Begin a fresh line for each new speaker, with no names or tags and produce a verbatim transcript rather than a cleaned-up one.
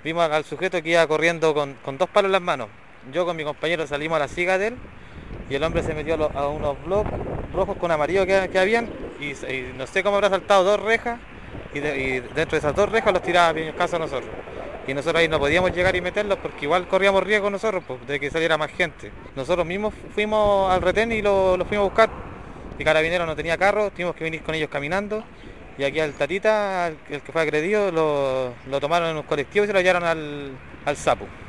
Vimos al sujeto que iba corriendo con, con dos palos en las manos. Yo con mi compañero salimos a la siga de él y el hombre se metió a, lo- a unos bloques rojos con amarillo que, que habían y, y no sé cómo habrá saltado dos rejas y, de- y dentro de esas dos rejas los tiraba bien caso a nosotros. Y nosotros ahí no podíamos llegar y meterlos porque igual corríamos riesgo nosotros pues, de que saliera más gente. Nosotros mismos fuimos al retén y lo, lo fuimos a buscar. Y Carabinero no tenía carro, tuvimos que venir con ellos caminando. Y aquí al Tatita, el que fue agredido, lo, lo tomaron en un colectivo y se lo llevaron al, al Sapo.